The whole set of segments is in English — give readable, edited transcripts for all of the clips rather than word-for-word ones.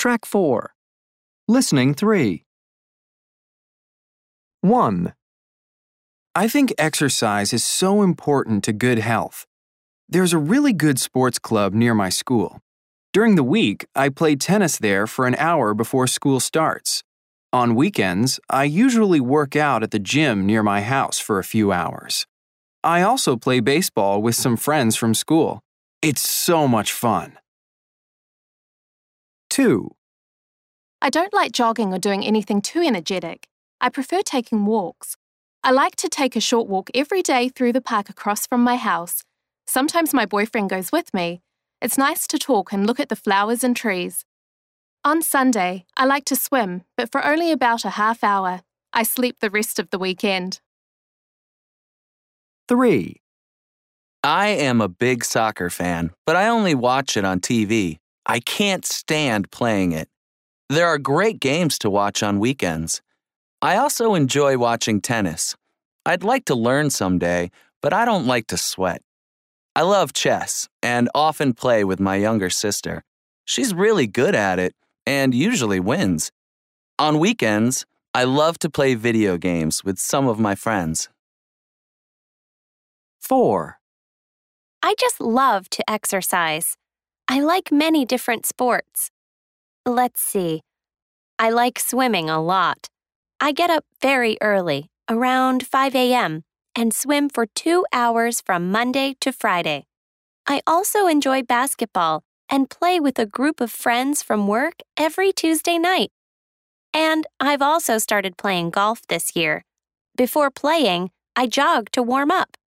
Track 4. Listening 3. 1. I think exercise is so important to good health. There's a really good sports club near my school. During the week, I play tennis there for an hour before school starts. On weekends, I usually work out at the gym near my house for a few hours. I also play baseball with some friends from school. It's so much fun. 2. I don't like jogging or doing anything too energetic. I prefer taking walks. I like to take a short walk every day through the park across from my house. Sometimes my boyfriend goes with me. It's nice to talk and look at the flowers and trees. On Sunday, I like to swim, but for only about a half hour. I sleep the rest of the weekend. 3. I am a big soccer fan, but I only watch it on TV. I can't stand playing it. There are great games to watch on weekends. I also enjoy watching tennis. I'd like to learn someday, but I don't like to sweat. I love chess and often play with my younger sister. She's really good at it and usually wins. On weekends, I love to play video games with some of my friends. 4. I just love to exercise. I like many different sports. Let's see. I like swimming a lot. I get up very early, around 5 a.m., and swim for 2 hours from Monday to Friday. I also enjoy basketball and play with a group of friends from work every Tuesday night. And I've also started playing golf this year. Before playing, I jog to warm up.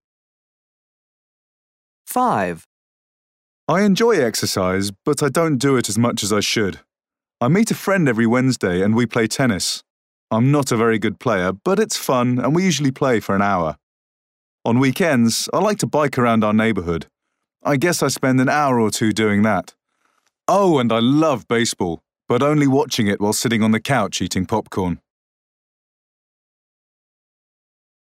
5. I enjoy exercise, but I don't do it as much as I should. I meet a friend every Wednesday and we play tennis. I'm not a very good player, but it's fun and we usually play for an hour. On weekends, I like to bike around our neighborhood. I guess I spend an hour or two doing that. Oh, and I love baseball, but only watching it while sitting on the couch eating popcorn.